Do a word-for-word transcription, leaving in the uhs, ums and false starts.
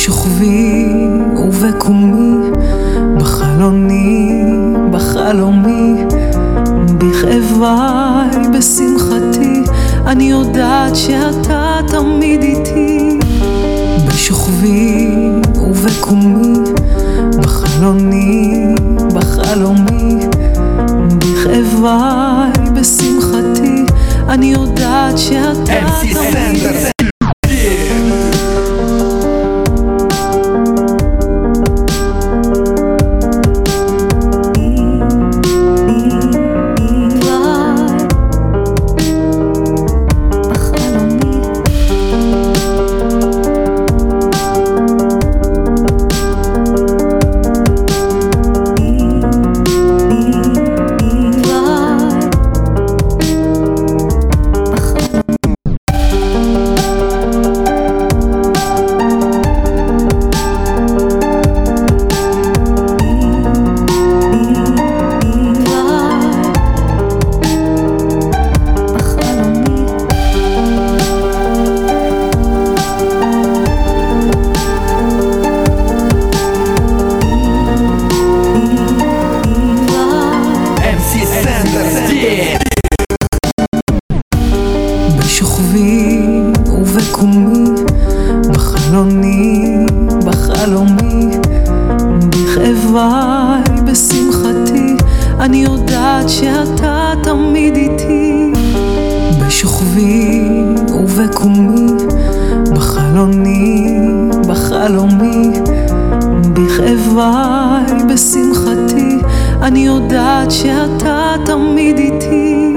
בשוכבי ובקומי, בחלוני, בחלומי, בכאביי, בשמחתי, אני יודעת שאתה תמיד איתי. בשוכבי ובקומי, בחלוני, בחלומי, בכאביי, בשמחתי, אני יודעת שאתה תמיד איתי. בשוכבי ובקומי, בחלוני, בחלומי, בכאביי, בשמחתי, אני יודעת שאתה תמיד איתי. בשוכבי ובקומי, בחלוני, בחלומי, בכאביי, בשמחתי, אני יודעת שאתה תמיד איתי.